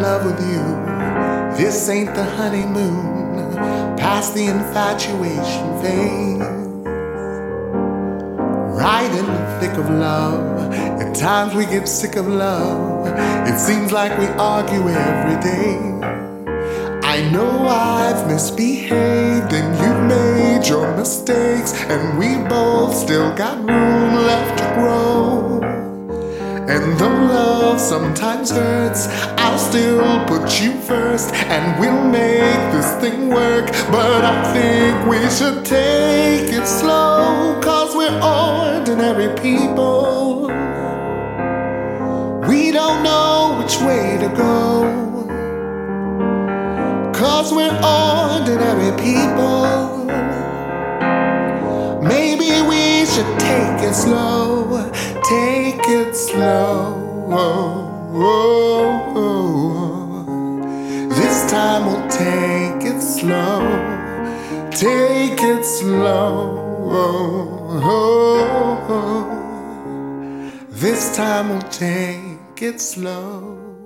love with you. This ain't the honeymoon, past the infatuation phase. Right in the thick of love, at times we get sick of love. It seems like we argue every day. I know I've misbehaved and you've made your mistakes, and we both still got room left to grow. And though love sometimes hurts, I'll still put you first, and we'll make this thing work. But I think we should take it slow, 'cause we're ordinary people. We don't know which way to go, 'cause we're ordinary people. Maybe we should take it slow, take it slow. This time we'll take it slow, take it slow. This time we'll take it slow.